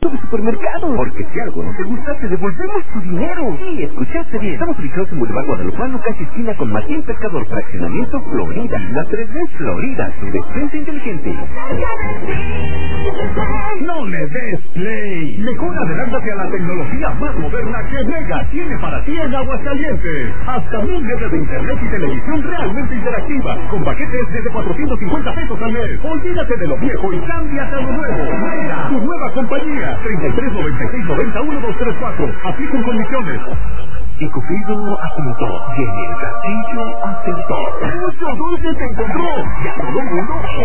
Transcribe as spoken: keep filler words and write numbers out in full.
de supermercado. Porque si algo no te gusta, te devolvemos tu dinero. Sí, escuchaste bien. Estamos ubicados en Boulevard Guadalupano, casi esquina con Martín Pescador, Fraccionamiento Florida. La tres D Florida, tu despensa inteligente. No le des play. Mejor adelántate a la tecnología más moderna que Mega tiene para ti en Aguascalientes. Hasta mil megas de internet y televisión realmente interactiva, con paquetes desde cuatrocientos cincuenta pesos al mes. Olvídate de lo viejo y cámbiate a lo nuevo. Mega, tu nueva compañía. treinta y tres noventa y seis noventa uno dos tres cuatro. Aplican condiciones. Y Cupido apuntó, y en el castillo acertó. ¡Mucho dulce te encontró! ¡Y a todo mundo!